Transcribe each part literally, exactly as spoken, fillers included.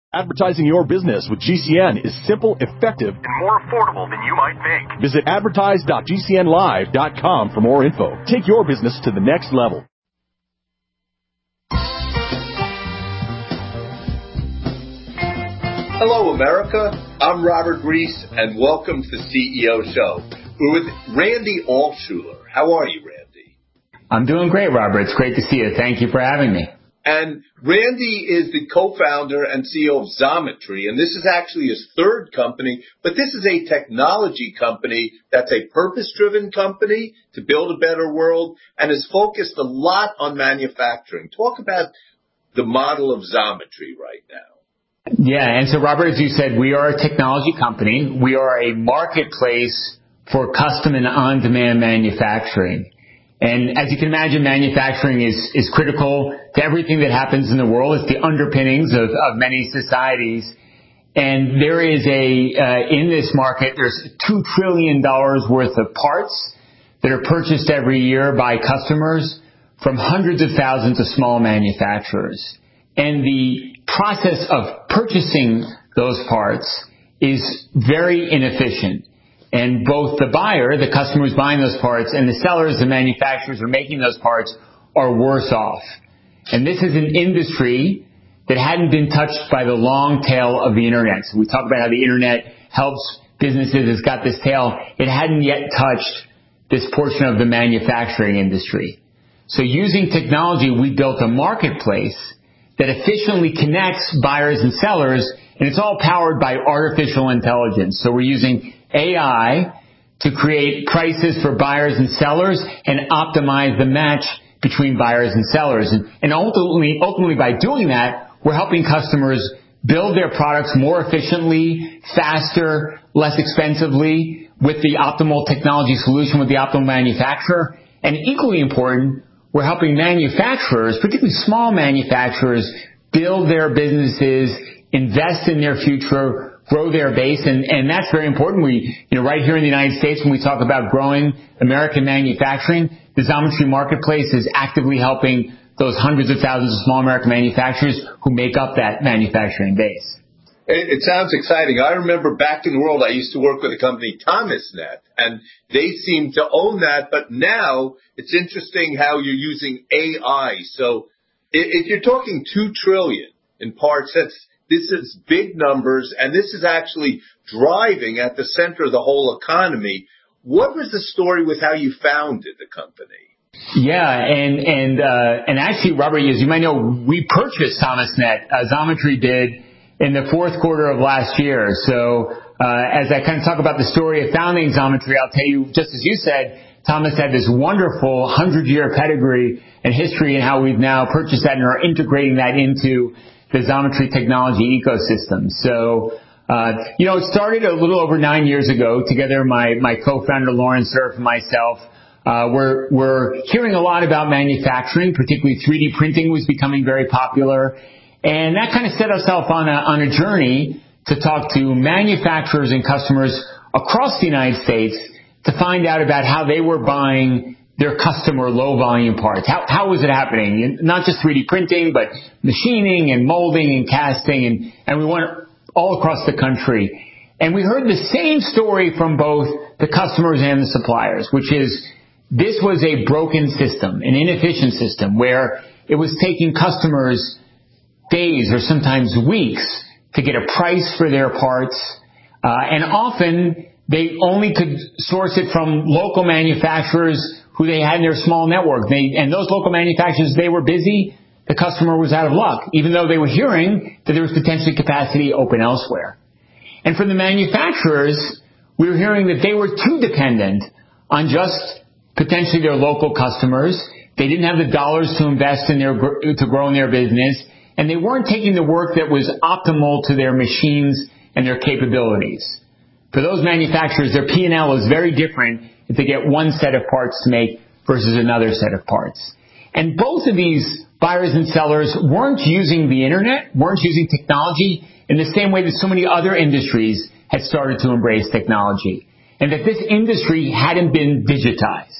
Advertising your business with G C N is simple, effective, and more affordable than you might think. Visit advertise dot g c n live dot com for more info. Take your business to the next level. Hello, America. I'm Robert Reese, and welcome to the C E O Show. We're with Randy Altschuler. How are you, Randy? I'm doing great, Robert. It's great to see you. Thank you for having me. And Randy is the co-founder and C E O of Xometry, and this is actually his third company, but this is a technology company that's a purpose-driven company to build a better world and is focused a lot on manufacturing. Talk about the model of Xometry right now. Yeah, and so, Robert, as you said, we are a technology company. We are a marketplace for custom and on-demand manufacturing. And as you can imagine, manufacturing is, is critical to everything that happens in the world. It's the underpinnings of, of many societies. And there is a, uh, in this market, there's two trillion dollars worth of parts that are purchased every year by customers from hundreds of thousands of small manufacturers. And the process of purchasing those parts is very inefficient. And both the buyer, the customer who's buying those parts, and the sellers, the manufacturers who are making those parts, are worse off. And this is an industry that hadn't been touched by the long tail of the Internet. So we talk about how the Internet helps businesses, it's got this tail. It hadn't yet touched this portion of the manufacturing industry. So using technology, we built a marketplace that efficiently connects buyers and sellers, and it's all powered by artificial intelligence. So we're using A I to create prices for buyers and sellers and optimize the match between buyers and sellers. And, and ultimately, ultimately, by doing that, we're helping customers build their products more efficiently, faster, less expensively, with the optimal technology solution, with the optimal manufacturer. And equally important, we're helping manufacturers, particularly small manufacturers, build their businesses, invest in their future, grow their base, and, and that's very important. We, you know, right here in the United States, when we talk about growing American manufacturing, the Xometry marketplace is actively helping those hundreds of thousands of small American manufacturers who make up that manufacturing base. It, it sounds exciting. I remember back in the world, I used to work with a company, Thomasnet, and they seem to own that, but now it's interesting how you're using A I. So if, if you're talking two trillion in parts, that's This is big numbers, and this is actually driving at the center of the whole economy. What was the story with how you founded the company? Yeah, and and uh, and actually, Robert, as you might know, we purchased Thomasnet. Uh, Xometry did in the fourth quarter of last year. So uh, as I kind of talk about the story of founding Xometry, I'll tell you, just as you said, Thomas had this wonderful hundred-year pedigree and history, and how we've now purchased that and are integrating that into the Xometry technology ecosystem. So, uh, you know, it started a little over nine years ago. Together, my, my co-founder, Lauren Cerf, and myself, uh, we're, we're hearing a lot about manufacturing, particularly three D printing was becoming very popular. And that kind of set us off on a, on a journey to talk to manufacturers and customers across the United States to find out about how they were buying their customer low-volume parts. How, how was it happening? Not just three D printing, but machining and molding and casting, and, and we went all across the country. And we heard the same story from both the customers and the suppliers, which is this was a broken system, an inefficient system, where it was taking customers days or sometimes weeks to get a price for their parts, uh, and often they only could source it from local manufacturers who they had in their small network. They, and those local manufacturers, they were busy. The customer was out of luck, even though they were hearing that there was potentially capacity open elsewhere. And from the manufacturers, we were hearing that they were too dependent on just potentially their local customers. They didn't have the dollars to invest in their, to grow in their business, and they weren't taking the work that was optimal to their machines and their capabilities. For those manufacturers, their P and L is very different if they get one set of parts to make versus another set of parts. And both of these buyers and sellers weren't using the Internet, weren't using technology in the same way that so many other industries had started to embrace technology, and that this industry hadn't been digitized.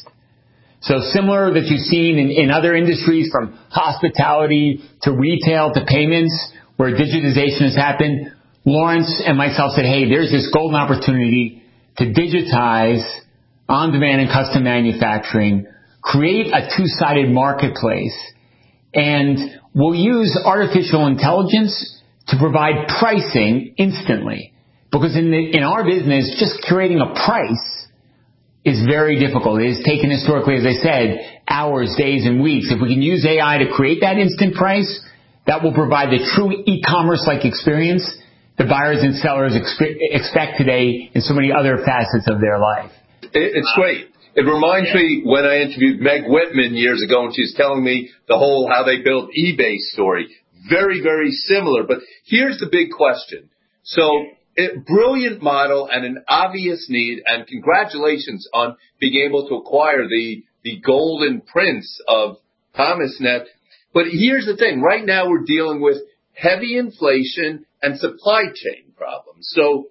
So similar that you've seen in, in other industries, from hospitality to retail to payments, where digitization has happened, Lawrence and myself said, hey, there's this golden opportunity to digitize on-demand and custom manufacturing, create a two-sided marketplace, and we'll use artificial intelligence to provide pricing instantly. Because in, the, in our business, just creating a price is very difficult. It has taken historically, as I said, hours, days, and weeks. If we can use A I to create that instant price, that will provide the true e-commerce-like experience the buyers and sellers expe- expect today in so many other facets of their life. It's great. It reminds me when I interviewed Meg Whitman years ago, and she was telling me the whole how they built eBay story. Very, very similar. But here's the big question. So, a brilliant model and an obvious need, and congratulations on being able to acquire the, the golden prince of Thomasnet. But here's the thing. Right now we're dealing with heavy inflation and supply chain problems. So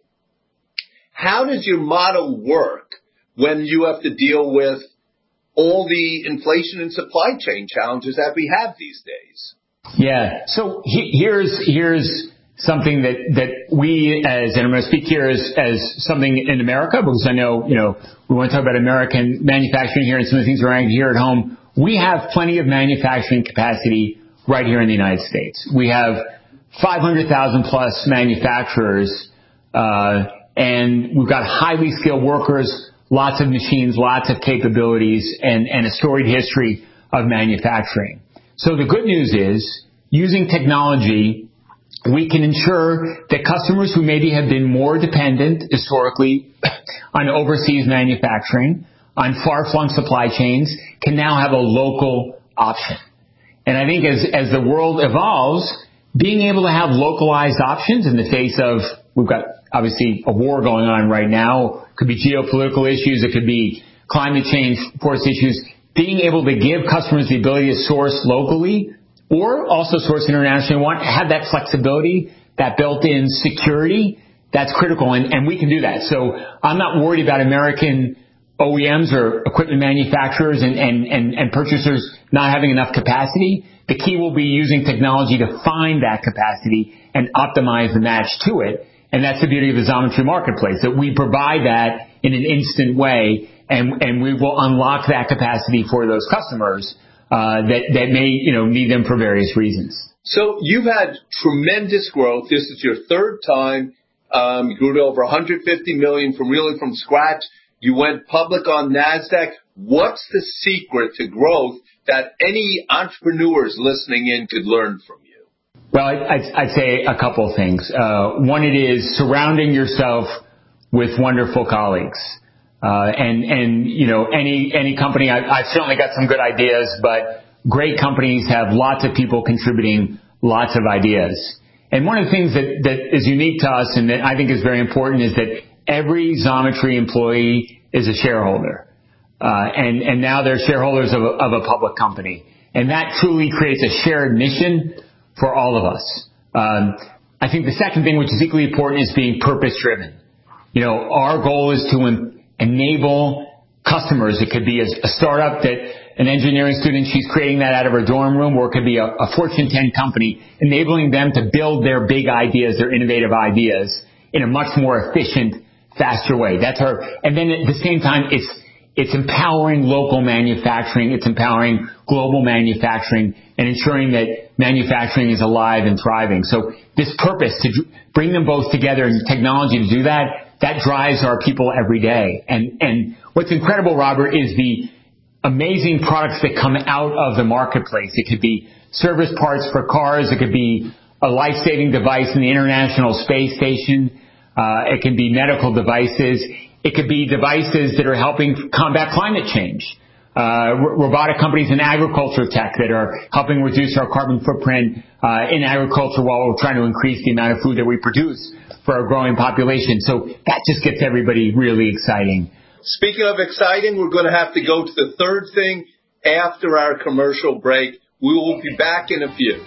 how does your model work when you have to deal with all the inflation and supply chain challenges that we have these days? Yeah. So he, here's here's something that, that we as, and I'm going to speak here as, as something in America, because I know, you know, we want to talk about American manufacturing here and some of the things around here at home. We have plenty of manufacturing capacity right here in the United States. We have five hundred thousand plus manufacturers, uh, and we've got highly skilled workers, lots of machines, lots of capabilities, and, and a storied history of manufacturing. So the good news is, using technology, we can ensure that customers who maybe have been more dependent historically on overseas manufacturing, on far-flung supply chains, can now have a local option. And I think as, as the world evolves, being able to have localized options in the face of, we've got obviously a war going on right now, it could be geopolitical issues, it could be climate change force issues, being able to give customers the ability to source locally or also source internationally, want have that flexibility, that built-in security, that's critical, and, and we can do that. So I'm not worried about American O E Ms or equipment manufacturers and, and, and, and purchasers not having enough capacity. The key will be using technology to find that capacity and optimize the match to it. And that's the beauty of the Xometry marketplace, that we provide that in an instant way, and, and we will unlock that capacity for those customers uh, that, that may, you know, need them for various reasons. So you've had tremendous growth. This is your third time. Um, you grew to over one hundred fifty million dollars from really from scratch. You went public on NASDAQ. What's the secret to growth that any entrepreneurs listening in could learn from you? Well, I'd, I'd say a couple of things. Uh, one, it is surrounding yourself with wonderful colleagues. Uh, and, and, you know, any, any company, I, I've certainly got some good ideas, but great companies have lots of people contributing lots of ideas. And one of the things that, that is unique to us and that I think is very important is that every Xometry employee is a shareholder. Uh, and, and now they're shareholders of a, of a public company. And that truly creates a shared mission for all of us. Um, I think the second thing, which is equally important, is being purpose-driven. You know, our goal is to en- enable customers. It could be a, a startup that an engineering student, she's creating that out of her dorm room, or it could be a, a Fortune ten company, enabling them to build their big ideas, their innovative ideas, in a much more efficient, faster way. That's our, and then at the same time, it's, it's empowering local manufacturing, it's empowering global manufacturing, and ensuring that manufacturing is alive and thriving. So this purpose to bring them both together and technology to do that, that drives our people every day. And, and what's incredible, Robert, is the amazing products that come out of the marketplace. It could be service parts for cars. It could be a life-saving device in the International Space Station. Uh, it can be medical devices. It could be devices that are helping combat climate change. Uh, robotic companies in agriculture tech that are helping reduce our carbon footprint uh, in agriculture while we're trying to increase the amount of food that we produce for our growing population. So that just gets everybody really exciting. Speaking of exciting, we're going to have to go to the third thing after our commercial break. We will be back in a few.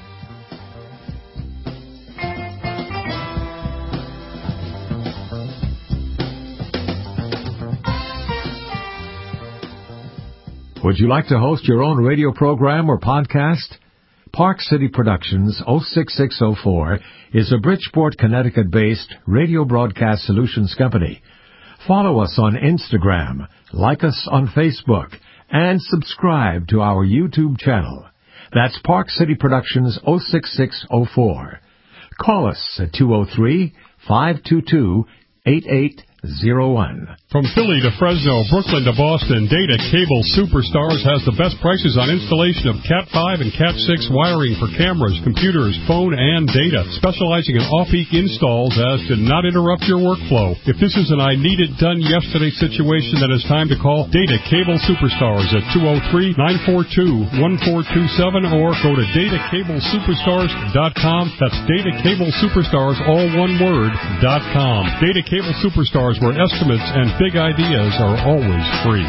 Would you like to host your own radio program or podcast? Park City Productions oh six six oh four is a Bridgeport, Connecticut-based radio broadcast solutions company. Follow us on Instagram, like us on Facebook, and subscribe to our YouTube channel. That's Park City Productions oh six six oh four. Call us at two oh three, five two two, eight eight zero one. From Philly to Fresno, Brooklyn to Boston, Data Cable Superstars has the best prices on installation of Cat five and Cat six wiring for cameras, computers, phone, and data, specializing in off-peak installs as to not interrupt your workflow. If this is an I-need-it-done-yesterday situation, then it's time to call Data Cable Superstars at two oh three, nine four two, one four two seven or go to data cable superstars dot com. That's Data Cable Superstars, all one word, dot com. Data Cable Superstars, where estimates and big ideas are always free.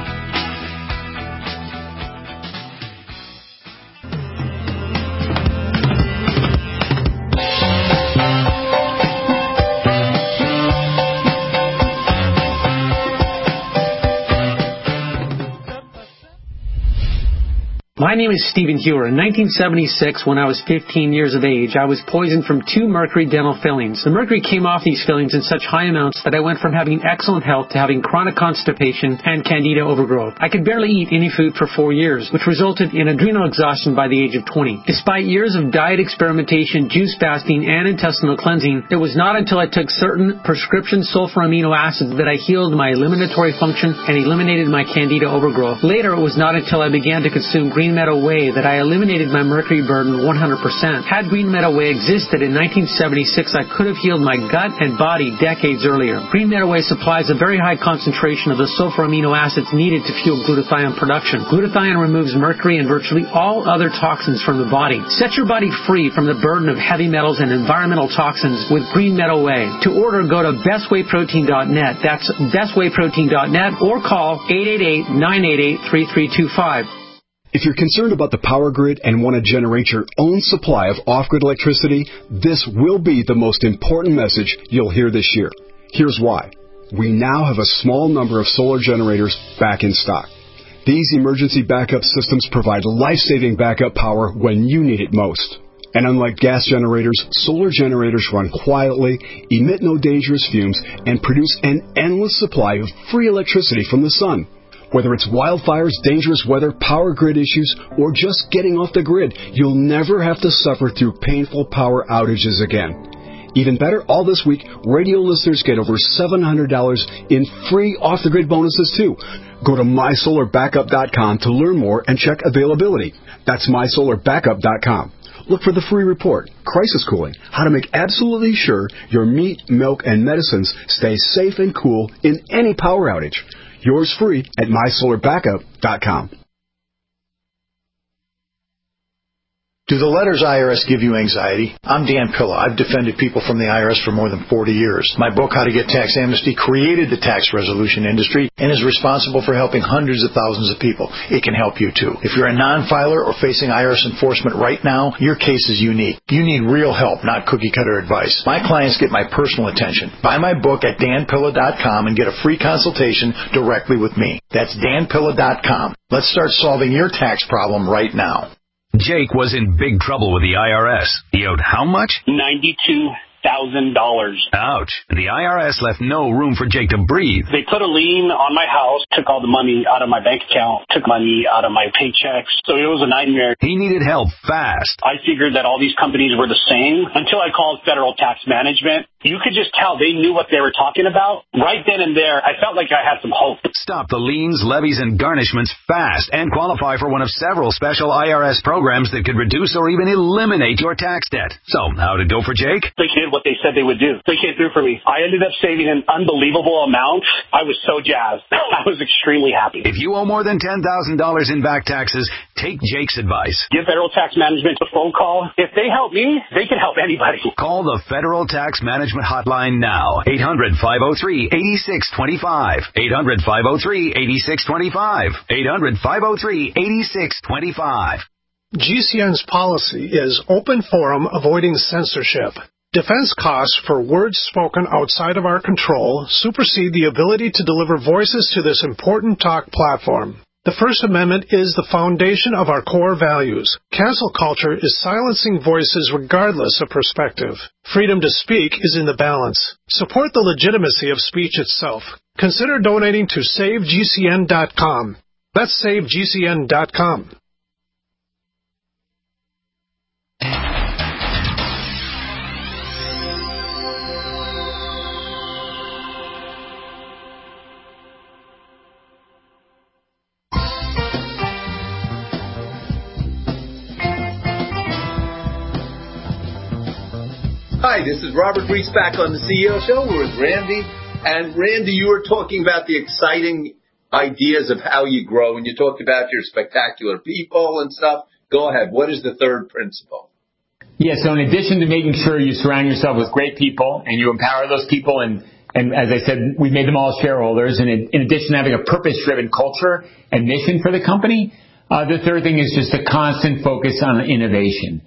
My name is Stephen Hewer. In nineteen seventy-six, when I was fifteen years of age, I was poisoned from two mercury dental fillings. The mercury came off these fillings in such high amounts that I went from having excellent health to having chronic constipation and candida overgrowth. I could barely eat any food for four years, which resulted in adrenal exhaustion by the age of twenty. Despite years of diet experimentation, juice fasting, and intestinal cleansing, it was not until I took certain prescription sulfur amino acids that I healed my eliminatory function and eliminated my candida overgrowth. Later, it was not until I began to consume Green Meadow Whey that I eliminated my mercury burden one hundred percent. Had Green Meadow Whey existed in nineteen seventy-six, I could have healed my gut and body decades earlier. Green Meadow Whey supplies a very high concentration of the sulfur amino acids needed to fuel glutathione production. Glutathione removes mercury and virtually all other toxins from the body. Set your body free from the burden of heavy metals and environmental toxins with Green Meadow Whey. To order, go to best way protein dot net. That's best way protein dot net or call eight eight eight, nine eight eight, three three two five. If you're concerned about the power grid and want to generate your own supply of off-grid electricity, this will be the most important message you'll hear this year. Here's why. We now have a small number of solar generators back in stock. These emergency backup systems provide life-saving backup power when you need it most. And unlike gas generators, solar generators run quietly, emit no dangerous fumes, and produce an endless supply of free electricity from the sun. Whether it's wildfires, dangerous weather, power grid issues, or just getting off the grid, you'll never have to suffer through painful power outages again. Even better, all this week, radio listeners get over seven hundred dollars in free off-the-grid bonuses, too. Go to my solar backup dot com to learn more and check availability. That's my solar backup dot com. Look for the free report, Crisis Cooling, how to make absolutely sure your meat, milk, and medicines stay safe and cool in any power outage. Yours free at my solar backup dot com. Do the letters I R S give you anxiety? I'm Dan Pilla. I've defended people from the I R S for more than forty years. My book, How to Get Tax Amnesty, created the tax resolution industry and is responsible for helping hundreds of thousands of people. It can help you, too. If you're a non-filer or facing I R S enforcement right now, your case is unique. You need real help, not cookie-cutter advice. My clients get my personal attention. Buy my book at dan pilla dot com and get a free consultation directly with me. That's dan pilla dot com. Let's start solving your tax problem right now. Jake was in big trouble with the I R S. He owed how much? ninety-two thousand dollars. Ouch. The I R S left no room for Jake to breathe. They put a lien on my house, took all the money out of my bank account, took money out of my paychecks. So it was a nightmare. He needed help fast. I figured that all these companies were the same until I called Federal Tax Management. You could just tell they knew what they were talking about. Right then and there, I felt like I had some hope. Stop the liens, levies, and garnishments fast and qualify for one of several special I R S programs that could reduce or even eliminate your tax debt. So, how'd it go for Jake? They did what they said they would do. They came through for me. I ended up saving an unbelievable amount. I was so jazzed. I was extremely happy. If you owe more than ten thousand dollars in back taxes, take Jake's advice. Give Federal Tax Management a phone call. If they help me, they can help anybody. Call the Federal Tax Management hotline now. eight hundred, five oh three, eight six two five. eight hundred, five oh three, eight six two five. eight hundred, five oh three, eight six two five. G C N's policy is open forum, avoiding censorship. Defense costs for words spoken outside of our control supersede the ability to deliver voices to this important talk platform. The First Amendment is the foundation of our core values. Cancel culture is silencing voices regardless of perspective. Freedom to speak is in the balance. Support the legitimacy of speech itself. Consider donating to save G C N dot com. That's save G C N dot com. Hi, this is Robert Reese back on the C E O Show. We're with Randy. And Randy, you were talking about the exciting ideas of how you grow, and you talked about your spectacular people and stuff. Go ahead. What is the third principle? Yeah, so in addition to making sure you surround yourself with great people and you empower those people, and, and as I said, we made them all shareholders, and in, in addition to having a purpose-driven culture and mission for the company, uh, the third thing is just a constant focus on innovation.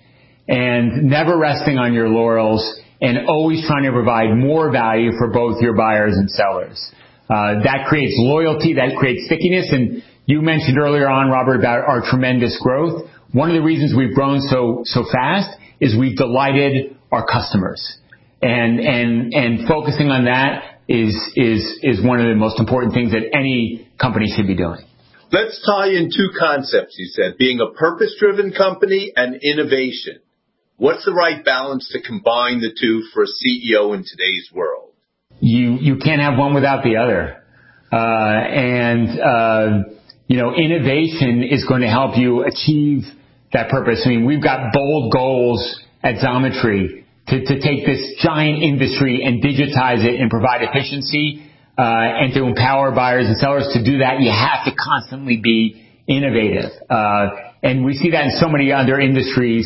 And never resting on your laurels, and always trying to provide more value for both your buyers and sellers. Uh, that creates loyalty, that creates stickiness, and you mentioned earlier on, Robert, about our tremendous growth. One of the reasons we've grown so so fast is we've delighted our customers, and and and focusing on that is is is one of the most important things that any company should be doing. Let's tie in two concepts, you said, being a purpose-driven company and innovation. What's the right balance to combine the two for a C E O in today's world? You you can't have one without the other. Uh, and, uh, you know, innovation is going to help you achieve that purpose. I mean, we've got bold goals at Xometry to, to take this giant industry and digitize it and provide efficiency, uh, and to empower buyers and sellers. To do that, you have to constantly be innovative. Uh, and we see that in so many other industries.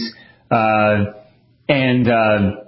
Uh, and, uh,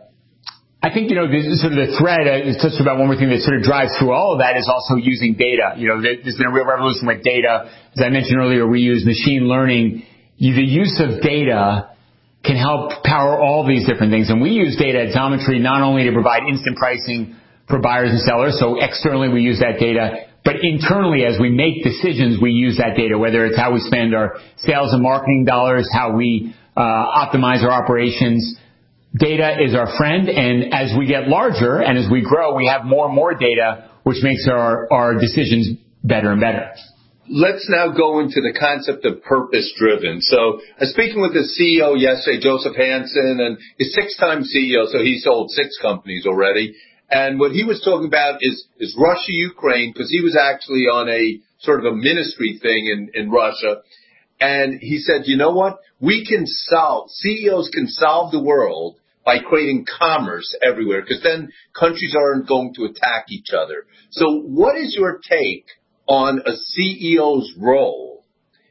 I think, you know, this is sort of the thread, uh, it's just about one more thing that sort of drives through all of that is also using data. You know, there's been a real revolution with data. As I mentioned earlier, we use machine learning. The use of data can help power all these different things. And we use data at Xometry not only to provide instant pricing for buyers and sellers, so externally we use that data, but internally as we make decisions, we use that data, whether it's how we spend our sales and marketing dollars, how we Uh, optimize our operations. Data is our friend, and as we get larger and as we grow, we have more and more data, which makes our, our decisions better and better. Let's now go into the concept of purpose-driven. So I was speaking with the C E O yesterday, Joseph Hansen, and he's six-time C E O, so he sold six companies already. And what he was talking about is, is Russia-Ukraine, because he was actually on a sort of a ministry thing in, in Russia. And he said, you know what? We can solve, C E Os can solve the world by creating commerce everywhere, because then countries aren't going to attack each other. So what is your take on a C E O's role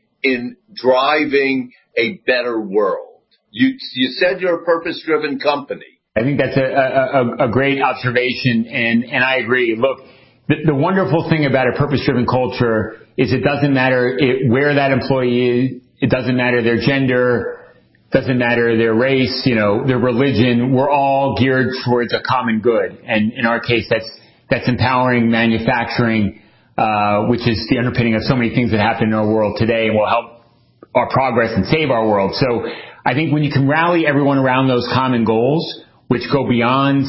in driving a better world? You, you said you're a purpose-driven company. I think that's a, a, a great observation, and, and I agree. Look, the, the wonderful thing about a purpose-driven culture is it doesn't matter it, where that employee is, it doesn't matter their gender, doesn't matter their race, you know, their religion. We're all geared towards a common good. And in our case, that's, that's empowering manufacturing, uh, which is the underpinning of so many things that happen in our world today and will help our progress and save our world. So I think when you can rally everyone around those common goals, which go beyond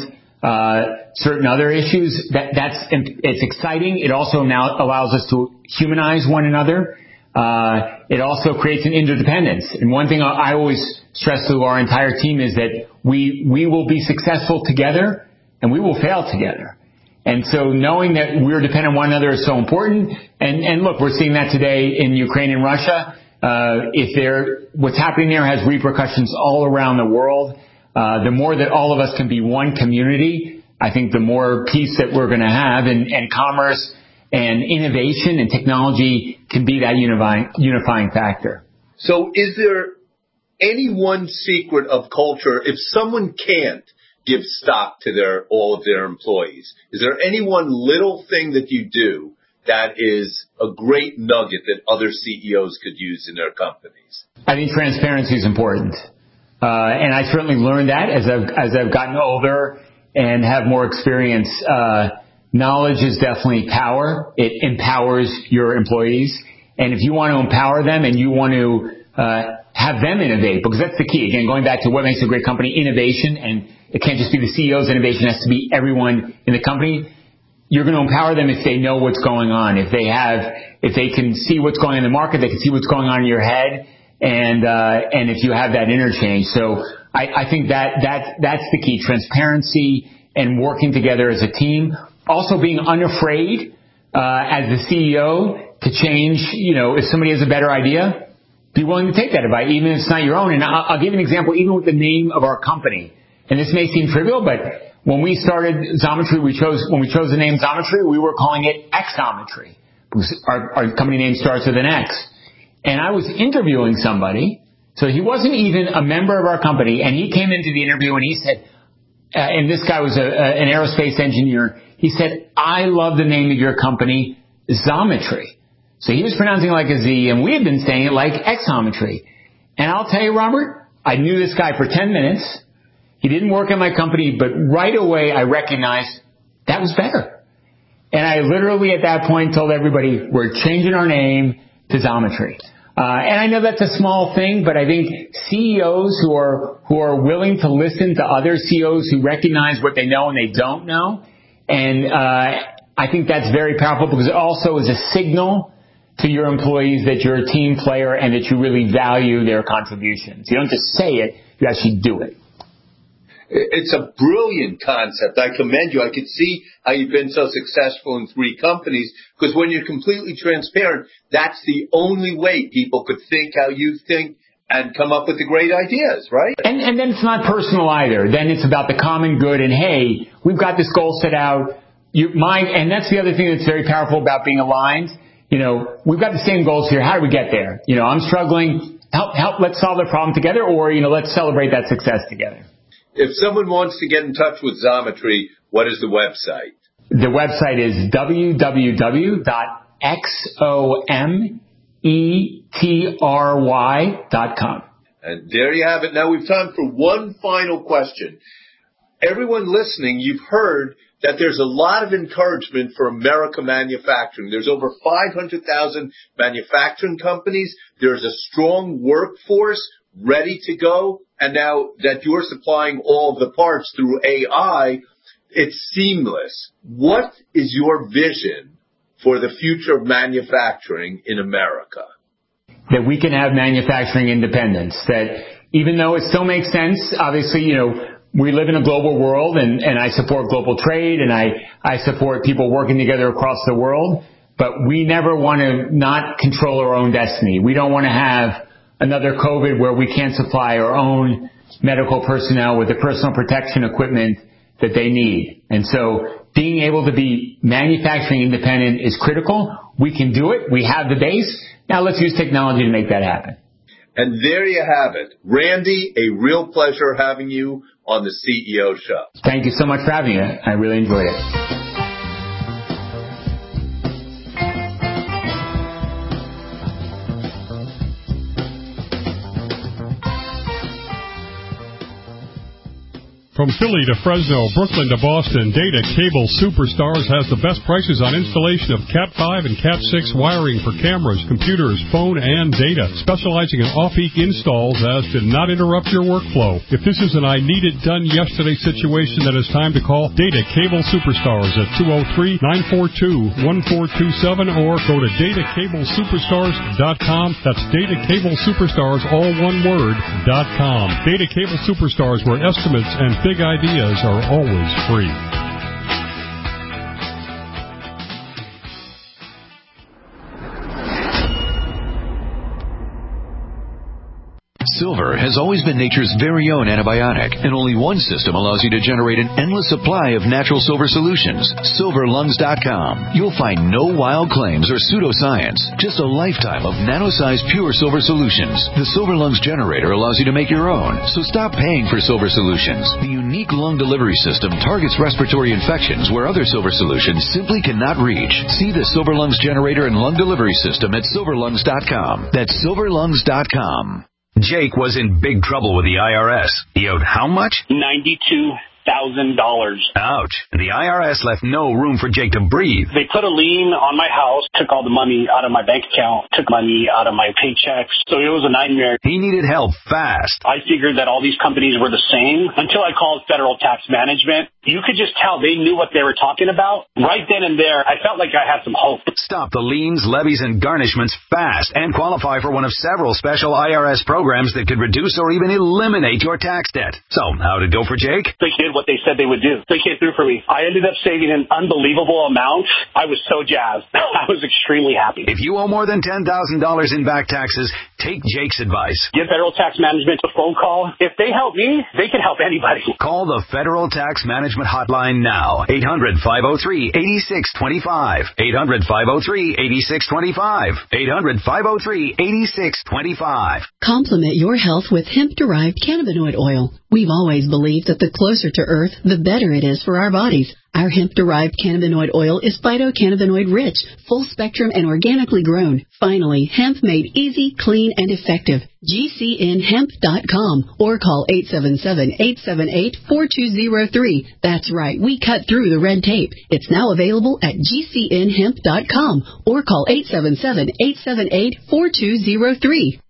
uh certain other issues, that that's it's exciting. It also now allows us to humanize one another. Uh it also creates an interdependence. And one thing I always stress to our entire team is that we we will be successful together and we will fail together. And so knowing that we're dependent on one another is so important. And and look, we're seeing that today in Ukraine and Russia. Uh if there what's happening there has repercussions all around the world. Uh, the more that all of us can be one community, I think the more peace that we're going to have, and, and commerce and innovation and technology can be that unifying, unifying factor. So is there any one secret of culture if someone can't give stock to their all of their employees? Is there any one little thing that you do that is a great nugget that other C E Os could use in their companies? I think transparency is important. Uh, and I certainly learned that as I've, as I've gotten older and have more experience. Uh, knowledge is definitely power. It empowers your employees. And if you want to empower them and you want to uh, have them innovate, because that's the key. Again, going back to what makes a great company, innovation, and it can't just be the C E O's innovation, it has to be everyone in the company. You're going to empower them if they know what's going on, if they have, if they can see what's going on in the market, they can see what's going on in your head, and uh, and if you have that interchange. So I, I think that that that's the key: transparency and working together as a team. Also, being unafraid uh, as the C E O to change. You know, if somebody has a better idea, be willing to take that advice, even if it's not your own. And I'll, I'll give you an example, even with the name of our company. And this may seem trivial, but when we started Xometry, we chose, when we chose the name Xometry, we were calling it Xometry. Because our, our company name starts with an X. And I was interviewing somebody, so he wasn't even a member of our company, and he came into the interview and he said, uh, and this guy was a, a, an aerospace engineer, he said, I love the name of your company, Xometry. So he was pronouncing it like a Z, and we had been saying it like Xometry. And I'll tell you, Robert, I knew this guy for ten minutes. He didn't work at my company, but right away I recognized that was better. And I literally at that point told everybody, we're changing our name to Xometry. Uh, and I know that's a small thing, but I think C E Os who are, who are willing to listen to other C E Os who recognize what they know and they don't know, and uh, I think that's very powerful because it also is a signal to your employees that you're a team player and that you really value their contributions. You don't just say it, you actually do it. It's a brilliant concept. I commend you. I could see how you've been so successful in three companies, because when you're completely transparent, that's the only way people could think how you think and come up with the great ideas, right? And, and then it's not personal either. Then it's about the common good and, hey, we've got this goal set out. You, mine, and that's the other thing that's very powerful about being aligned. You know, we've got the same goals here. How do we get there? You know, I'm struggling. Help, help, let's solve the problem together, or, you know, let's celebrate that success together. If someone wants to get in touch with Xometry, what is the website? The website is w w w dot xometry dot com. And there you have it. Now we've time for one final question. Everyone listening, you've heard that there's a lot of encouragement for America manufacturing. There's over five hundred thousand manufacturing companies. There's a strong workforce ready to go. And now that you're supplying all of the parts through A I, it's seamless. What is your vision for the future of manufacturing in America? That we can have manufacturing independence. That even though it still makes sense, obviously, you know, we live in a global world, and, and I support global trade, and I, I support people working together across the world, but we never want to not control our own destiny. We don't want to have another COVID where we can't supply our own medical personnel with the personal protection equipment that they need. And so being able to be manufacturing independent is critical. We can do it. We have the base. Now let's use technology to make that happen. And there you have it. Randy, a real pleasure having you on the C E O Show. Thank you so much for having me. I really enjoyed it. From Philly to Fresno, Brooklyn to Boston, Data Cable Superstars has the best prices on installation of Cat five and Cat six wiring for cameras, computers, phone, and data. Specializing in off-peak installs as to not interrupt your workflow. If this is an I need it done yesterday situation, then it's time to call Data Cable Superstars at two oh three, nine four two, one four two seven or go to data cable superstars dot com. That's Data Cable Superstars, all one word, dot com. Data Cable Superstars, where estimates and big ideas are always free. Silver has always been nature's very own antibiotic, and only one system allows you to generate an endless supply of natural silver solutions. silver lungs dot com. You'll find no wild claims or pseudoscience, just a lifetime of nano-sized pure silver solutions. The Silver Lungs generator allows you to make your own, so stop paying for silver solutions. The unique lung delivery system targets respiratory infections where other silver solutions simply cannot reach. See the Silver Lungs generator and lung delivery system at silver lungs dot com. That's silver lungs dot com. Jake was in big trouble with the I R S. He owed how much? ninety-two thousand dollars. Ouch. The I R S left no room for Jake to breathe. They put a lien on my house, took all the money out of my bank account, took money out of my paychecks. So it was a nightmare. He needed help fast. I figured that all these companies were the same until I called Federal Tax Management. You could just tell they knew what they were talking about. Right then and there, I felt like I had some hope. Stop the liens, levies, and garnishments fast and qualify for one of several special I R S programs that could reduce or even eliminate your tax debt. So, how'd it go for Jake? They did what they said they would do. They came through for me. I ended up saving an unbelievable amount. I was so jazzed. I was extremely happy. If you owe more than ten thousand dollars in back taxes, take Jake's advice. Give Federal Tax Management a phone call. If they help me, they can help anybody. Call the Federal Tax Management Hotline now. eight hundred, five oh three, eight six two five. eight hundred, five oh three, eight six two five. eight hundred, five oh three, eight six two five. Complement your health with hemp-derived cannabinoid oil. We've always believed that the closer to Earth, the better it is for our bodies. Our hemp-derived cannabinoid oil is phytocannabinoid-rich, full-spectrum, and organically grown. Finally, hemp made easy, clean, and effective. G C N hemp dot com or call eight seven seven, eight seven eight, four two zero three. That's right, we cut through the red tape. It's now available at G C N hemp dot com or call eight seven seven, eight seven eight, four two zero three.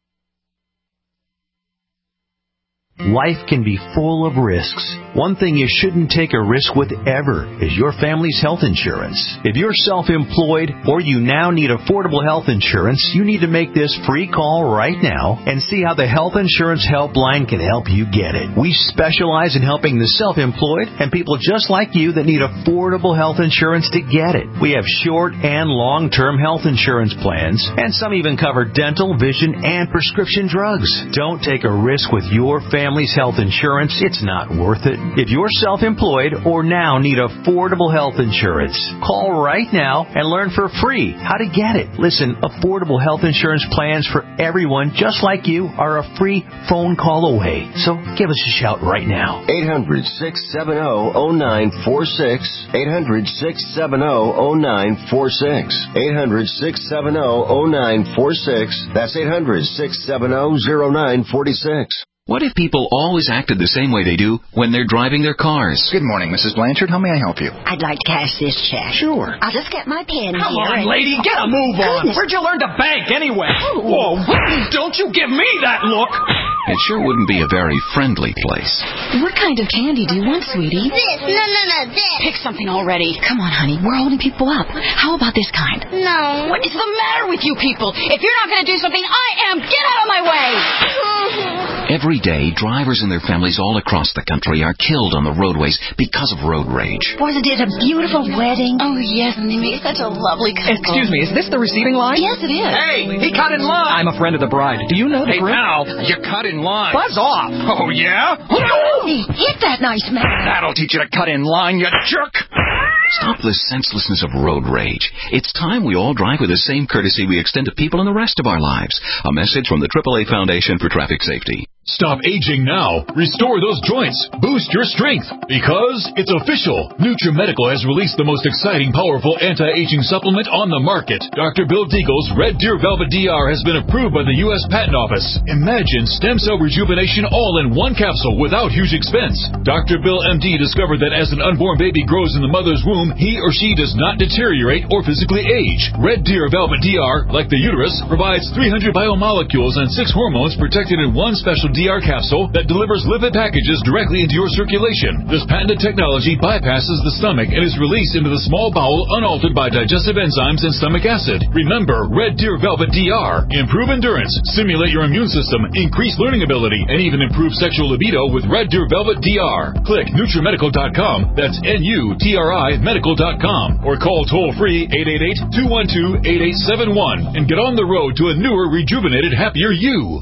Life can be full of risks. One thing you shouldn't take a risk with ever is your family's health insurance. If you're self-employed or you now need affordable health insurance, you need to make this free call right now and see how the Health Insurance Helpline can help you get it. We specialize in helping the self-employed and people just like you that need affordable health insurance to get it. We have short and long-term health insurance plans, and some even cover dental, vision, and prescription drugs. Don't take a risk with your family. Family's health insurance, it's not worth it. If you're self-employed or now need affordable health insurance, call right now and learn for free how to get it. Listen, affordable health insurance plans for everyone just like you are a free phone call away. So give us a shout right now. eight hundred, six seven zero, zero nine four six. eight hundred, six seven zero, zero nine four six. eight hundred, six seven zero, zero nine four six. That's eight hundred, six seven zero, zero nine four six. What if people always acted the same way they do when they're driving their cars? Good morning, Missus Blanchard. How may I help you? I'd like to cash this check. Sure. I'll just get my pen Come here. on, and... lady, get a move on. Goodness. Where'd you learn to bank anyway? Oh. Whoa, don't you give me that look. It sure wouldn't be a very friendly place. What kind of candy do you want, sweetie? This. No, no, no, this. Pick something already. Come on, honey. We're holding people up. How about this kind? No. What is the matter with you people? If you're not going to do something, I am. Get out of my way. Every day, drivers and their families all across the country are killed on the roadways because of road rage. Wasn't it a beautiful wedding? Oh, yes, and they made such a lovely couple. Excuse me, is this the receiving line? Yes, it is. Hey, he cut in line. I'm a friend of the bride. Do you know the Hey, group? pal, you cut in line. Buzz off. Oh, yeah? Hey, hit that nice man. That'll teach you to cut in line, you jerk. Stop the senselessness of road rage. It's time we all drive with the same courtesy we extend to people in the rest of our lives. A message from the triple A Foundation for Traffic Safety. Stop aging now. Restore those joints. Boost your strength. Because it's official. NutriMedical has released the most exciting, powerful anti-aging supplement on the market. Doctor Bill Deagle's Red Deer Velvet D R has been approved by the U S Patent Office. Imagine stem cell rejuvenation all in one capsule without huge expense. Doctor Bill M D discovered that as an unborn baby grows in the mother's womb, he or she does not deteriorate or physically age. Red Deer Velvet D R, like the uterus, provides three hundred biomolecules and six hormones protected in one special D R capsule that delivers lipid packages directly into your circulation. This patented technology bypasses the stomach and is released into the small bowel unaltered by digestive enzymes and stomach acid. Remember, Red Deer Velvet D R. Improve endurance, stimulate your immune system, increase learning ability, and even improve sexual libido with Red Deer Velvet D R. Click NutriMedical dot com. That's N U T R I medical dot com. Or call toll-free eight eight eight, two one two, eight eight seven one and get on the road to a newer, rejuvenated, happier you.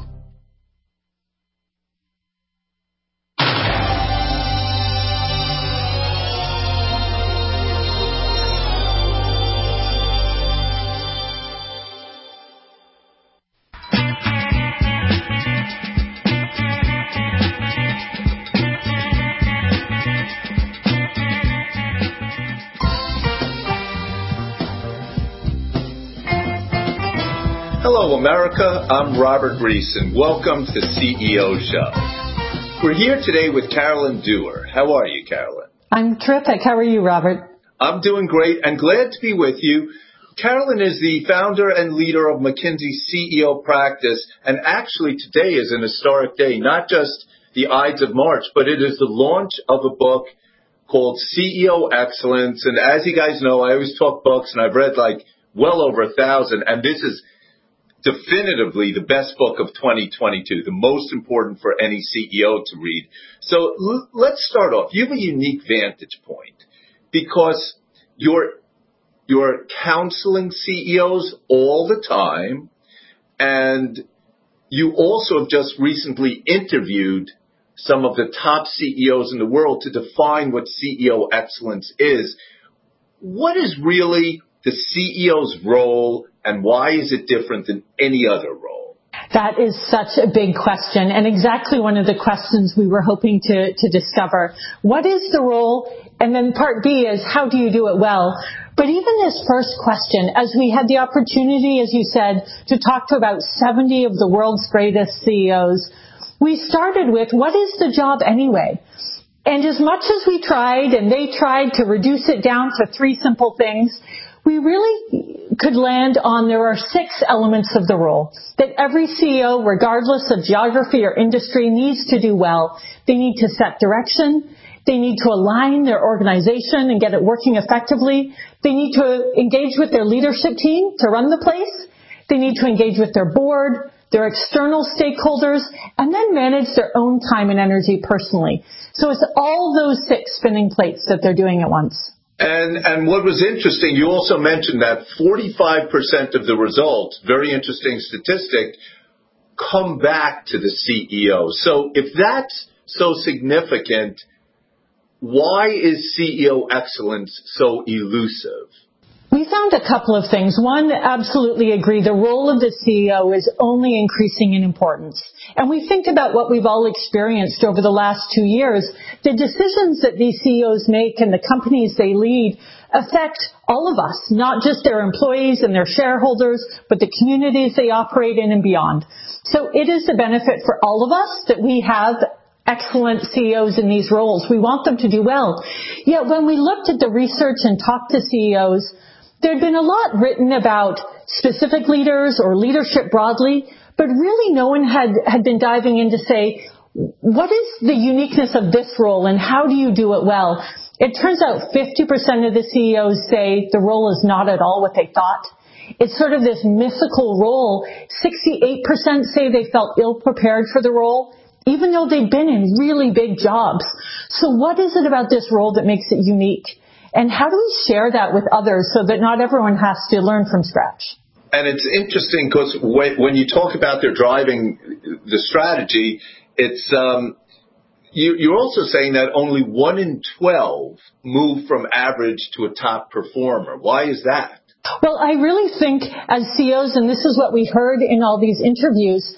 Hello, America. I'm Robert Reese, and welcome to C E O Show. We're here today with Carolyn Dewar. How are you, Carolyn? I'm terrific. How are you, Robert? I'm doing great and glad to be with you. Carolyn is the founder and leader of McKinsey's C E O practice, and actually today is an historic day, not just the Ides of March, but it is the launch of a book called C E O Excellence. And as you guys know, I always talk books, and I've read like well over a thousand, and this is definitively the best book of twenty twenty-two, the most important for any C E O to read. So l- let's start off. You have a unique vantage point because you're You're counseling C E Os all the time, and you also have just recently interviewed some of the top C E Os in the world to define what C E O excellence is. What is really the C E O's role, and why is it different than any other role? That is such a big question, and exactly one of the questions we were hoping to, to discover. What is the role? And then part B is, how do you do it well? But even this first question, as we had the opportunity, as you said, to talk to about seventy of the world's greatest C E Os, we started with, what is the job anyway? And as much as we tried, and they tried to reduce it down to three simple things, we really could land on there are six elements of the role that every C E O, regardless of geography or industry, needs to do well. They need to set direction. They need to align their organization and get it working effectively. They need to engage with their leadership team to run the place. They need to engage with their board, their external stakeholders, and then manage their own time and energy personally. So it's all those six spinning plates that they're doing at once. And and what was interesting, you also mentioned that forty-five percent of the results, very interesting statistic, come back to the C E O. So if that's so significant, why is C E O excellence so elusive? We found a couple of things. One, absolutely agree. The role of the C E O is only increasing in importance. And we think about what we've all experienced over the last two years. The decisions that these C E Os make and the companies they lead affect all of us, not just their employees and their shareholders, but the communities they operate in and beyond. So it is a benefit for all of us that we have excellent C E Os in these roles. We want them to do well. Yet when we looked at the research and talked to C E Os, there had been a lot written about specific leaders or leadership broadly, but really no one had, had been diving in to say, what is the uniqueness of this role and how do you do it well? It turns out fifty percent of the C E Os say the role is not at all what they thought. It's sort of this mythical role. sixty-eight percent say they felt ill-prepared for the role, even though they've been in really big jobs. So what is it about this role that makes it unique? And how do we share that with others so that not everyone has to learn from scratch? And it's interesting because when, when you talk about their driving the strategy, it's um, you, you're also saying that only one in twelve move from average to a top performer. Why is that? Well, I really think as C E Os, and this is what we heard in all these interviews,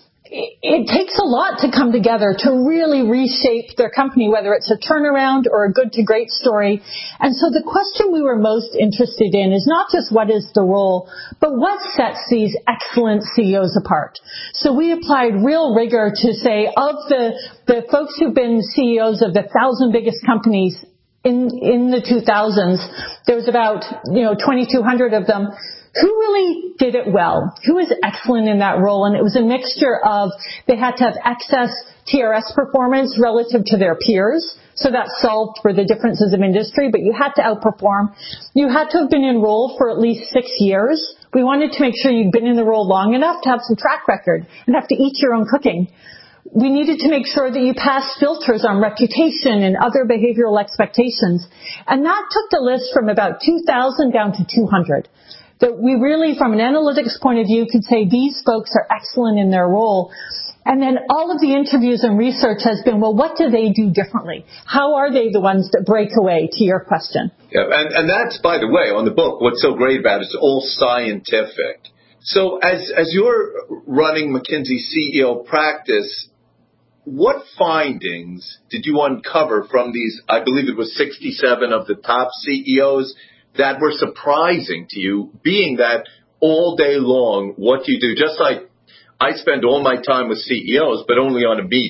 it takes a lot to come together to really reshape their company, whether it's a turnaround or a good to great story. And so the question we were most interested in is not just what is the role, but what sets these excellent C E Os apart. So we applied real rigor to say of the, the folks who've been C E Os of the thousand biggest companies in, in the two thousands, there was about, you know, twenty-two hundred of them. Who really did it well? Who is excellent in that role? And it was a mixture of they had to have excess T R S performance relative to their peers. So that solved for the differences of industry, but you had to outperform. You had to have been in role for at least six years. We wanted to make sure you'd been in the role long enough to have some track record and have to eat your own cooking. We needed to make sure that you passed filters on reputation and other behavioral expectations. And that took the list from about two thousand down to two hundred. That we really, from an analytics point of view, could say these folks are excellent in their role. And then all of the interviews and research has been, well, what do they do differently? How are they the ones that break away, to your question? Yeah, and, and that's, by the way, on the book, what's so great about it, it's all scientific. So as, as you're running McKinsey's C E O practice, what findings did you uncover from these, I believe it was sixty-seven of the top C E Os, that were surprising to you, being that all day long, what do you do? Just like I spend all my time with C E Os, but only on a media.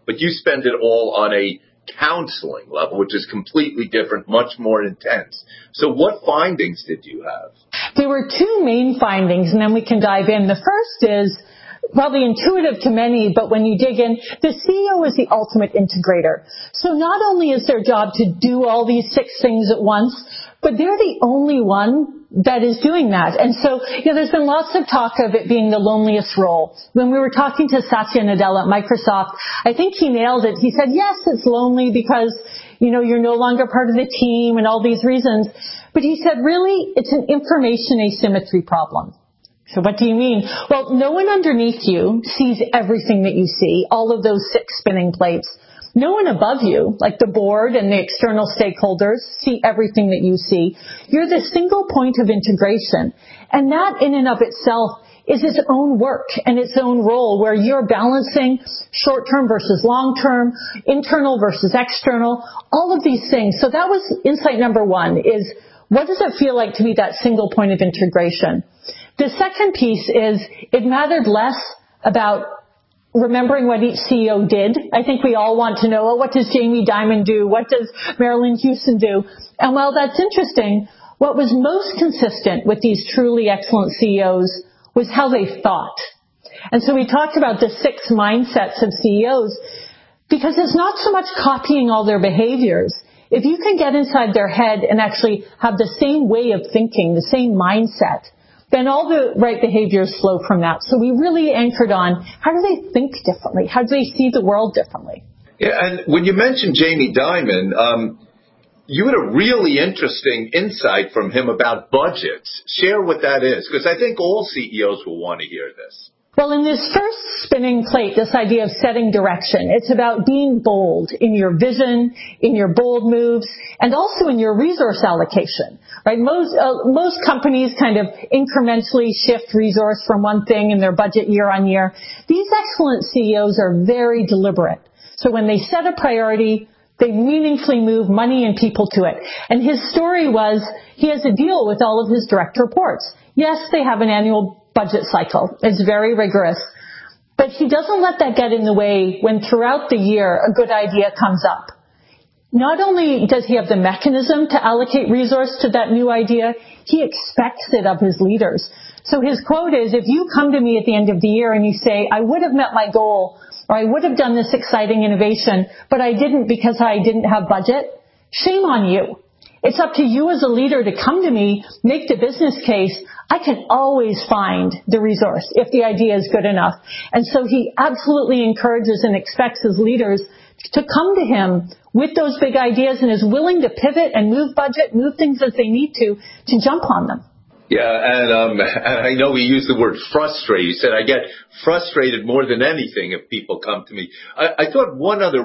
but you spend it all on a counseling level, which is completely different, much more intense. So what findings did you have? There were two main findings, and then we can dive in. The first is probably intuitive to many, but when you dig in, the C E O is the ultimate integrator. So not only is their job to do all these six things at once, but they're the only one that is doing that. And so, you know, there's been lots of talk of it being the loneliest role. When we were talking to Satya Nadella at Microsoft, I think he nailed it. He said, yes, it's lonely because, you know, you're no longer part of the team and all these reasons. But he said, really, it's an information asymmetry problem. So what do you mean? Well, no one underneath you sees everything that you see, all of those six spinning plates. No one above you, like the board and the external stakeholders, see everything that you see. You're the single point of integration. And that in and of itself is its own work and its own role, where you're balancing short-term versus long-term, internal versus external, all of these things. So that was insight number one, is what does it feel like to be that single point of integration? The second piece is it mattered less about remembering what each C E O did. I think we all want to know, well, what does Jamie Dimon do? What does Marilyn Houston do? And while that's interesting, what was most consistent with these truly excellent C E Os was how they thought. And so we talked about the six mindsets of C E Os, because it's not so much copying all their behaviors. If you can get inside their head and actually have the same way of thinking, the same mindset, then all the right behaviors flow from that. So we really anchored on how do they think differently? How do they see the world differently? Yeah, and when you mentioned Jamie Dimon, um, you had a really interesting insight from him about budgets. Share what that is, because I think all C E Os will want to hear this. Well, in this first spinning plate, this idea of setting direction, it's about being bold in your vision, in your bold moves, and also in your resource allocation, right? Most, uh, most companies kind of incrementally shift resource from one thing in their budget year on year. These excellent C E Os are very deliberate. So when they set a priority, they meaningfully move money and people to it. And his story was he has a deal with all of his direct reports. Yes, they have an annual budget cycle. It's very rigorous. But he doesn't let that get in the way when throughout the year a good idea comes up. Not only does he have the mechanism to allocate resource to that new idea, he expects it of his leaders. So his quote is, if you come to me at the end of the year and you say, I would have met my goal, or I would have done this exciting innovation, but I didn't because I didn't have budget, shame on you. It's up to you as a leader to come to me, make the business case. I can always find the resource if the idea is good enough. And so he absolutely encourages and expects his leaders to come to him with those big ideas and is willing to pivot and move budget, move things as they need to, to jump on them. Yeah, and, um, and I know we use the word frustrated. You said I get frustrated more than anything if people come to me. I, I thought one other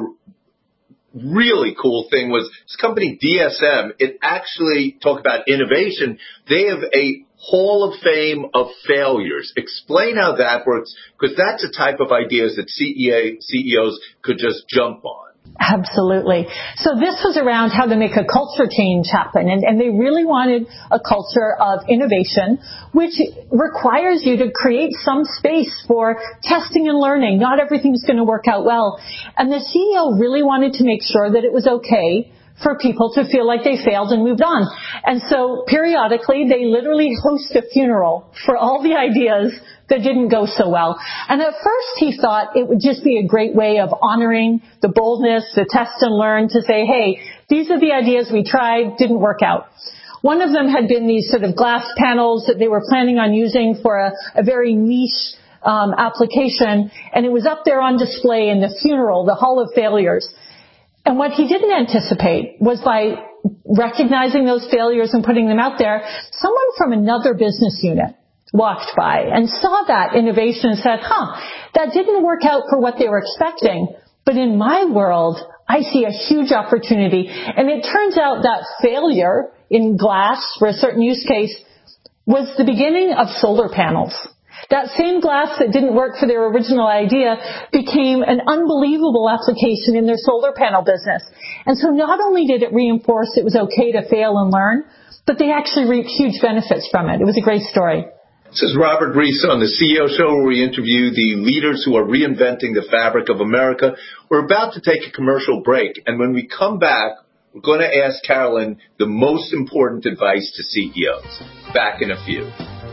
really cool thing was this company D S M. It actually talk about innovation. They have a Hall of Fame of failures. Explain how that works, because that's the type of ideas that C E Os could just jump on. Absolutely. So this was around how to make a culture change happen. And, and they really wanted a culture of innovation, which requires you to create some space for testing and learning. Not everything's going to work out well. And the C E O really wanted to make sure that it was okay for people to feel like they failed and moved on. And so periodically they literally host a funeral for all the ideas that didn't go so well. And at first he thought it would just be a great way of honoring the boldness, the test and learn, to say, hey, these are the ideas we tried, didn't work out. One of them had been these sort of glass panels that they were planning on using for a, a very niche um, application, and it was up there on display in the funeral, the Hall of Failures. And what he didn't anticipate was, by recognizing those failures and putting them out there, someone from another business unit walked by and saw that innovation and said, huh, that didn't work out for what they were expecting, but in my world, I see a huge opportunity. And it turns out that failure in glass for a certain use case was the beginning of solar panels. That same glass that didn't work for their original idea became an unbelievable application in their solar panel business. And so not only did it reinforce it was okay to fail and learn, but they actually reaped huge benefits from it. It was a great story. This is Robert Reese on the C E O Show, where we interview the leaders who are reinventing the fabric of America. We're about to take a commercial break, and when we come back, we're going to ask Carolyn the most important advice to C E Os. Back in a few.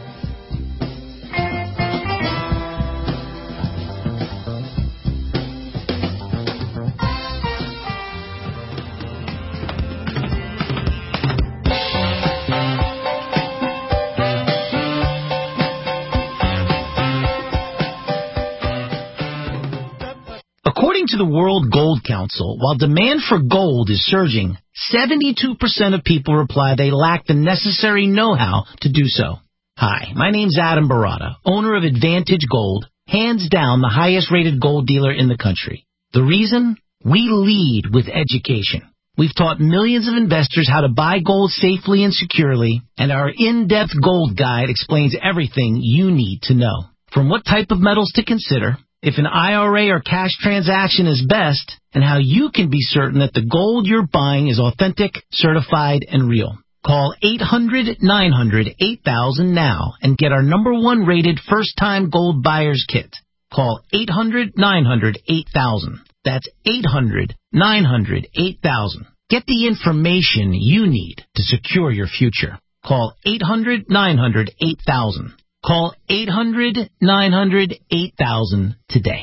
According to the World Gold Council, while demand for gold is surging, seventy-two percent of people reply they lack the necessary know-how to do so. Hi, my name's Adam Barata, owner of Advantage Gold, hands down the highest-rated gold dealer in the country. The reason? We lead with education. We've taught millions of investors how to buy gold safely and securely, and our in-depth gold guide explains everything you need to know. From what type of metals to consider, if an I R A or cash transaction is best, and how you can be certain that the gold you're buying is authentic, certified, and real. Call eight hundred nine hundred eight thousand now and get our number one rated first-time gold buyer's kit. Call eight hundred nine hundred eight thousand. That's eight hundred nine hundred eight thousand. Get the information you need to secure your future. Call eight hundred nine hundred eight thousand. Call eight hundred nine hundred eight thousand today.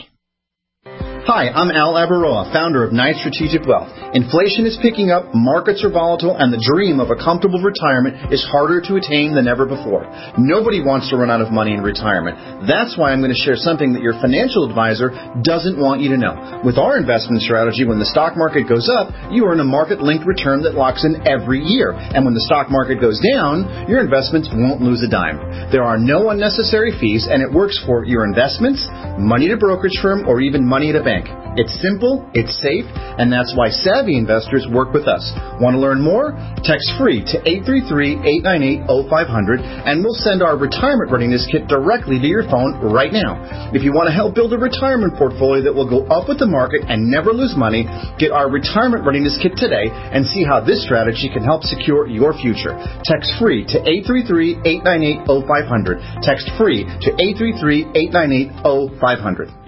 Hi, I'm Al Abaroa, founder of Knight Strategic Wealth. Inflation is picking up, markets are volatile, and the dream of a comfortable retirement is harder to attain than ever before. Nobody wants to run out of money in retirement. That's why I'm going to share something that your financial advisor doesn't want you to know. With our investment strategy, when the stock market goes up, you earn a market-linked return that locks in every year. And when the stock market goes down, your investments won't lose a dime. There are no unnecessary fees, and it works for your investments, money at a brokerage firm, or even money at a bank. It's simple, it's safe, and that's why savvy investors work with us. Want to learn more? Text FREE to eight three three, eight nine eight, zero five zero zero, and we'll send our retirement readiness kit directly to your phone right now. If you want to help build a retirement portfolio that will go up with the market and never lose money, get our retirement readiness kit today and see how this strategy can help secure your future. Text FREE to eight three three, eight nine eight, zero five zero zero. Text FREE to eight three three, eight nine eight, zero five zero zero.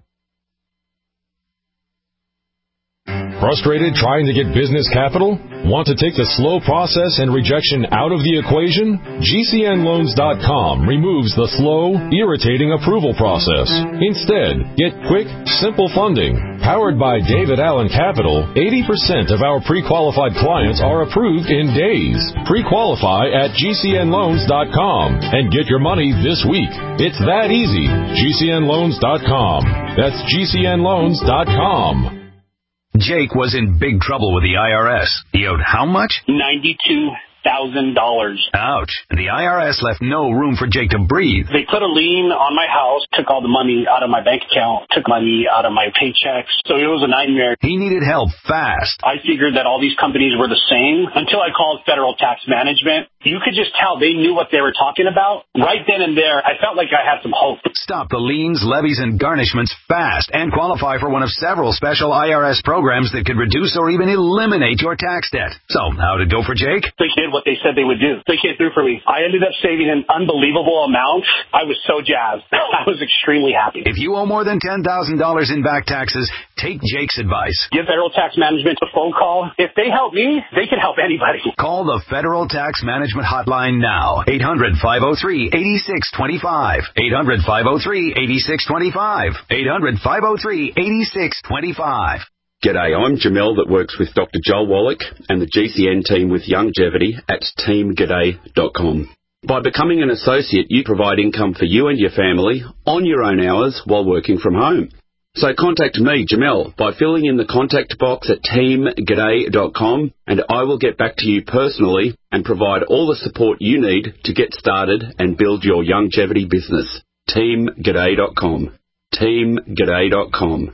Frustrated trying to get business capital? Want to take the slow process and rejection out of the equation? G C N loans dot com removes the slow, irritating approval process. Instead, get quick, simple funding. Powered by David Allen Capital, eighty percent of our pre-qualified clients are approved in days. Pre-qualify at G C N loans dot com and get your money this week. It's that easy. G C N loans dot com. That's G C N loans dot com. Jake was in big trouble with the I R S. He owed how much? ninety-two thousand dollars. Ouch. And the I R S left no room for Jake to breathe. They put a lien on my house, took all the money out of my bank account, took money out of my paychecks. So it was a nightmare. He needed help fast. I figured that all these companies were the same until I called Federal Tax Management. You could just tell they knew what they were talking about. Right then and there, I felt like I had some hope. Stop the liens, levies, and garnishments fast and qualify for one of several special I R S programs that could reduce or even eliminate your tax debt. So, how'd it go for Jake? They did what they said they would do. They came through for me. I ended up saving an unbelievable amount. I was so jazzed. I was extremely happy. If you owe more than ten thousand dollars in back taxes, take Jake's advice. Give Federal Tax Management a phone call. If they help me, they can help anybody. Call the Federal Tax Management Hotline now. eight hundred, five oh three, eight six two five. eight hundred, five oh three, eight six two five. eight hundred, five oh three, eight six two five. G'day, I'm Jamel that works with Doctor Joel Wallach and the G C N team with Longevity at team g'day dot com. By becoming an associate, you provide income for you and your family on your own hours while working from home. So contact me, Jamel, by filling in the contact box at team g'day dot com, and I will get back to you personally and provide all the support you need to get started and build your longevity business. team g'day dot com. team g'day dot com.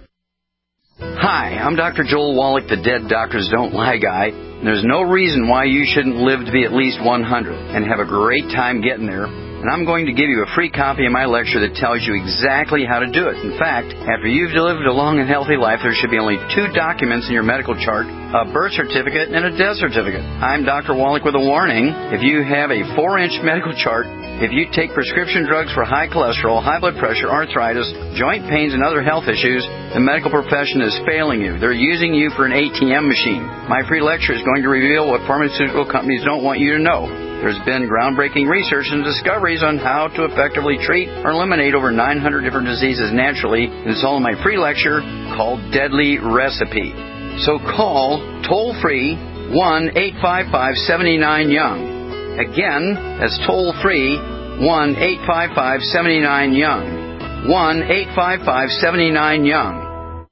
Hi, I'm Doctor Joel Wallach, the Dead Doctors Don't Lie guy. There's no reason why you shouldn't live to be at least one hundred and have a great time getting there. And I'm going to give you a free copy of my lecture that tells you exactly how to do it. In fact, after you've lived a long and healthy life, there should be only two documents in your medical chart, a birth certificate and a death certificate. I'm Doctor Wallach with a warning. If you have a four-inch medical chart If you take prescription drugs for high cholesterol, high blood pressure, arthritis, joint pains, and other health issues, the medical profession is failing you. They're using you for an A T M machine. My free lecture is going to reveal what pharmaceutical companies don't want you to know. There's been groundbreaking research and discoveries on how to effectively treat or eliminate over nine hundred different diseases naturally. And it's all in my free lecture called Deadly Recipe. So call toll-free one eight five five, seven nine, young. Again, that's toll-free one eight five five, seven nine, young. one eight five five, seven nine, young.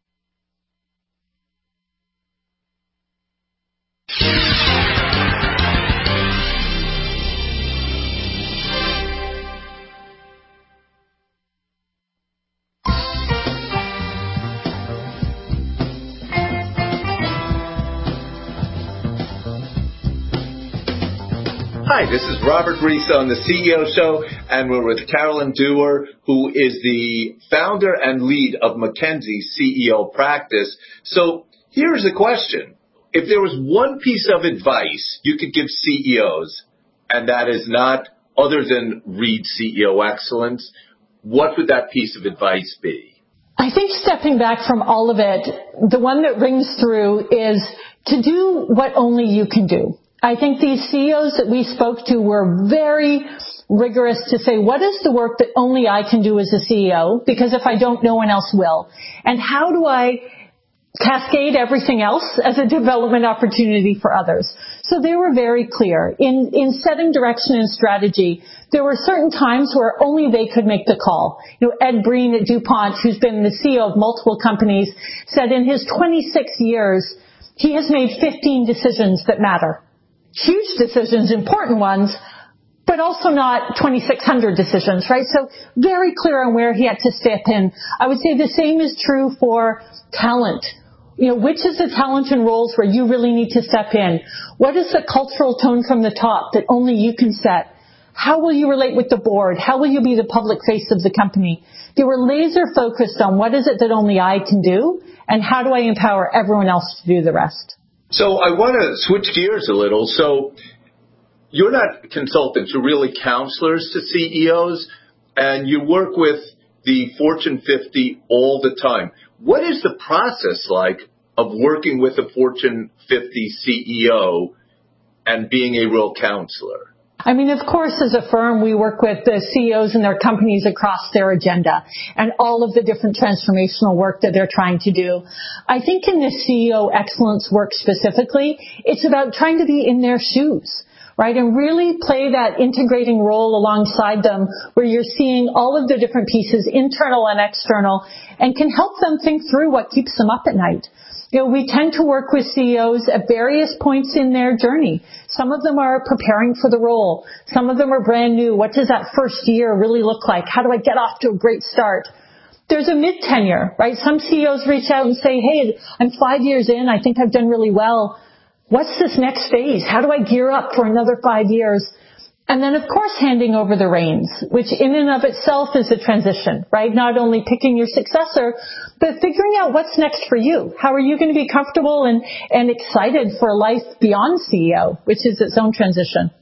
Hi, this is Robert Reese on the C E O Show, and we're with Carolyn Dewar, who is the founder and lead of McKinsey's C E O practice. So here's a question. If there was one piece of advice you could give C E Os, and that is not other than read C E O Excellence, what would that piece of advice be? I think stepping back from all of it, the one that rings through is to do what only you can do. I think these C E Os that we spoke to were very rigorous to say, what is the work that only I can do as a C E O? Because if I don't, no one else will. And how do I cascade everything else as a development opportunity for others? So they were very clear. In, in setting direction and strategy, there were certain times where only they could make the call. You know, Ed Breen at DuPont, who's been the C E O of multiple companies, said in his twenty-six years, he has made fifteen decisions that matter. Huge decisions, important ones, but also not twenty-six hundred decisions, right? So very clear on where he had to step in. I would say the same is true for talent. You know, which is the talent and roles where you really need to step in? What is the cultural tone from the top that only you can set? How will you relate with the board? How will you be the public face of the company? They were laser focused on what is it that only I can do, and how do I empower everyone else to do the rest? So I want to switch gears a little. So you're not consultants, you're really counselors to C E Os, and you work with the Fortune fifty all the time. What is the process like of working with a Fortune fifty C E O and being a real counselor? I mean, of course, as a firm, we work with the C E Os and their companies across their agenda and all of the different transformational work that they're trying to do. I think in the C E O excellence work specifically, it's about trying to be in their shoes, right? And really play that integrating role alongside them where you're seeing all of the different pieces, internal and external, and can help them think through what keeps them up at night. You know, we tend to work with C E Os at various points in their journey. Some of them are preparing for the role. Some of them are brand new. What does that first year really look like? How do I get off to a great start? There's a mid-tenure, right? Some C E Os reach out and say, hey, I'm five years in. I think I've done really well. What's this next phase? How do I gear up for another five years? And then, of course, handing over the reins, which in and of itself is a transition, right? Not only picking your successor, but figuring out what's next for you. How are you going to be comfortable and, and excited for life beyond C E O, which is its own transition?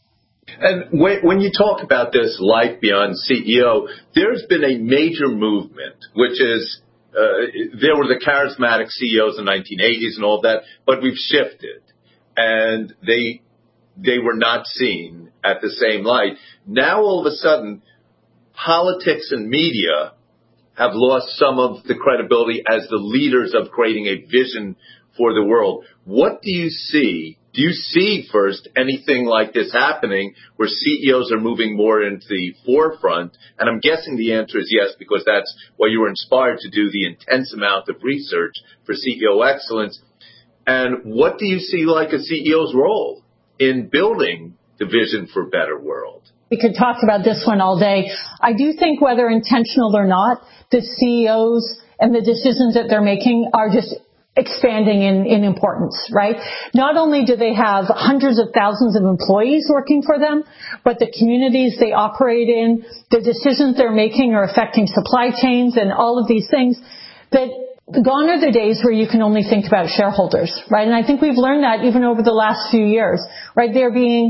And when, when you talk about this life beyond C E O, there's been a major movement, which is uh, there were the charismatic C E Os in the nineteen eighties and all that, but we've shifted. And they they were not seen at the same light. Now, all of a sudden, politics and media have lost some of the credibility as the leaders of creating a vision for the world. What do you see? Do you see, first, anything like this happening where C E Os are moving more into the forefront? And I'm guessing the answer is yes, because that's why you were inspired to do the intense amount of research for C E O excellence. And what do you see like a C E O's role in building the vision for a better world? We could talk about this one all day. I do think whether intentional or not, the C E Os and the decisions that they're making are just expanding in, in importance, right? Not only do they have hundreds of thousands of employees working for them, but the communities they operate in, the decisions they're making are affecting supply chains and all of these things that gone are the days where you can only think about shareholders, right? And I think we've learned that even over the last few years, right? They're being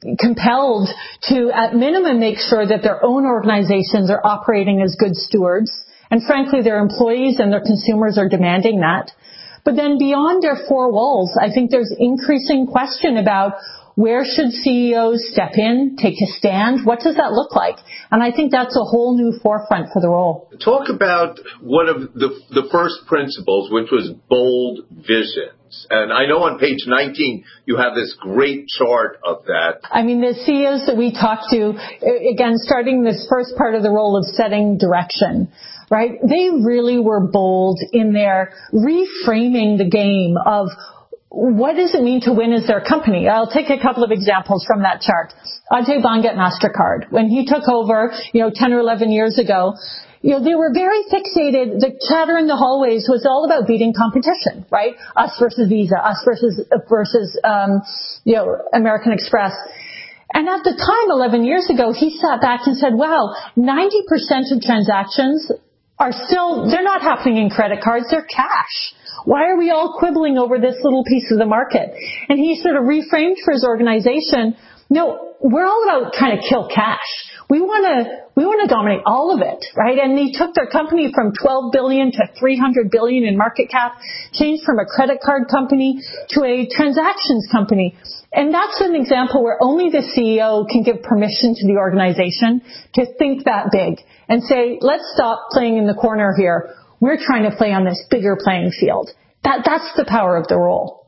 compelled to, at minimum, make sure that their own organizations are operating as good stewards. And frankly, their employees and their consumers are demanding that. But then beyond their four walls, I think there's increasing question about where should C E Os step in, take a stand? What does that look like? And I think that's a whole new forefront for the role. Talk about one of the, the first principles, which was bold visions. And I know on page nineteen, you have this great chart of that. I mean, the C E Os that we talked to, again, starting this first part of the role of setting direction, right? They really were bold in their reframing the game of what does it mean to win as their company? I'll take a couple of examples from that chart. Ajay Banga at MasterCard, when he took over, you know, ten or eleven years ago, you know, they were very fixated. The chatter in the hallways was all about beating competition, right? Us versus Visa, us versus, versus, um, you know, American Express. And at the time, eleven years ago, he sat back and said, wow, ninety percent of transactions are still, they're not happening in credit cards, they're cash. Why are we all quibbling over this little piece of the market? And he sort of reframed for his organization, no, we're all about trying to kill cash. We want to, we want to dominate all of it, right? And he took their company from twelve billion to three hundred billion in market cap, changed from a credit card company to a transactions company. And that's an example where only the C E O can give permission to the organization to think that big and say, let's stop playing in the corner here. We're trying to play on this bigger playing field. That, that's the power of the role.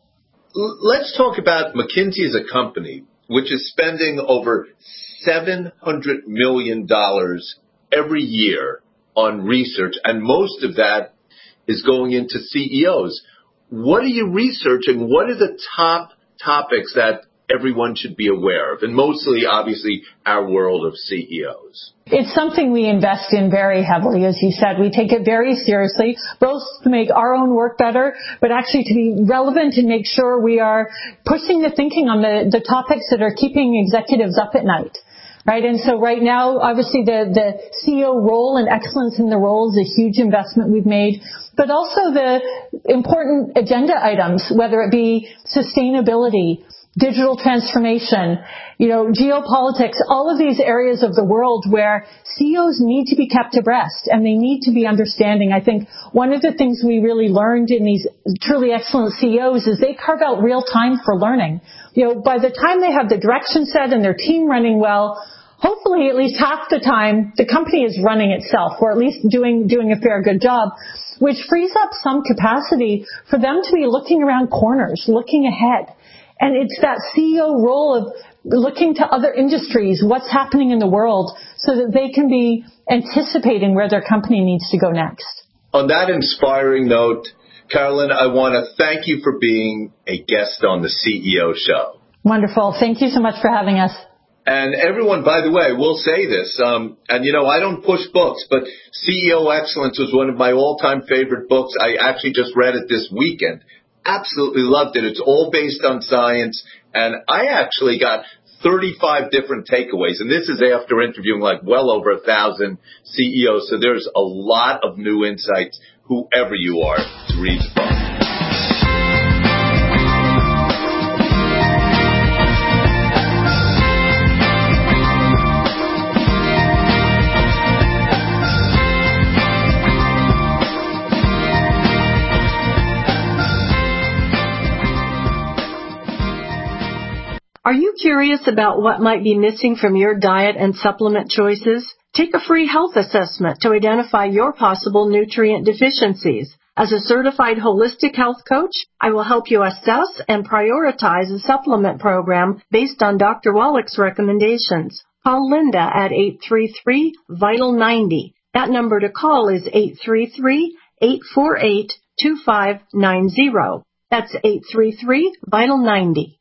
Let's talk about McKinsey as a company, which is spending over seven hundred million dollars every year on research, and most of that is going into C E Os. What are you researching? What are the top topics that everyone should be aware of? And mostly, obviously, our world of C E Os. It's something we invest in very heavily, as you said. We take it very seriously, both to make our own work better, but actually to be relevant and make sure we are pushing the thinking on the, the topics that are keeping executives up at night. Right, and so right now, obviously the, the C E O role and excellence in the role is a huge investment we've made, but also the important agenda items, whether it be sustainability, digital transformation, you know, geopolitics, all of these areas of the world where C E Os need to be kept abreast and they need to be understanding. I think one of the things we really learned in these truly excellent C E Os is they carve out real time for learning. You know, by the time they have the direction set and their team running well, hopefully at least half the time the company is running itself, or at least doing, doing a fair good job, which frees up some capacity for them to be looking around corners, looking ahead. And it's that C E O role of looking to other industries, what's happening in the world, so that they can be anticipating where their company needs to go next. On that inspiring note, Carolyn, I want to thank you for being a guest on the C E O Show. Wonderful. Thank you so much for having us. And everyone, by the way, will say this, um, and you know, I don't push books, but C E O Excellence was one of my all-time favorite books. I actually just read it this weekend. Absolutely loved it. It's all based on science, and I actually got thirty-five different takeaways, and this is after interviewing like well over a thousand C E Os, so there's a lot of new insights, whoever you are, to read the book. Are you curious about what might be missing from your diet and supplement choices? Take a free health assessment to identify your possible nutrient deficiencies. As a certified holistic health coach, I will help you assess and prioritize a supplement program based on Doctor Wallach's recommendations. Call Linda at eight three three, vital ninety. That number to call is eight three three, eight four eight, two five nine zero. That's eight three three, vital ninety.